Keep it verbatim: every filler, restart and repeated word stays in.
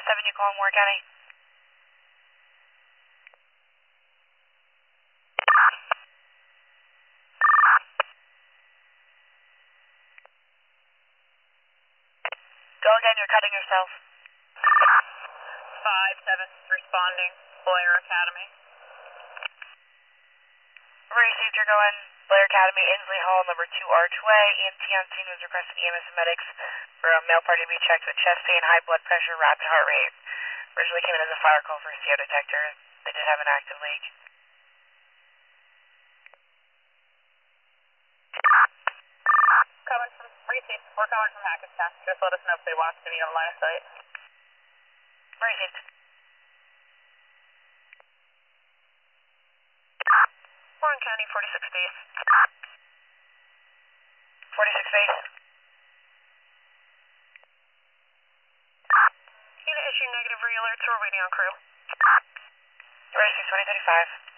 seven, you calling Warren County? Go again, you're cutting yourself. five seven, responding, Blair Academy. Received, you're going Blair Academy, Inslee Hall, number two Archway. E M T on scene was requesting E M S and medics for a male party to be checked with chest pain, high blood pressure, rapid heart rate. Originally came in as a fire call for a C O detector. They did have an active leak. Coming from Received, we're coming from Hackensack. Just let us know if they watch any on line of sight. Received. Warren County, forty-six base. forty-six base. Unit issue negative re-alerts, we're waiting on crew. Received, twenty thirty-five.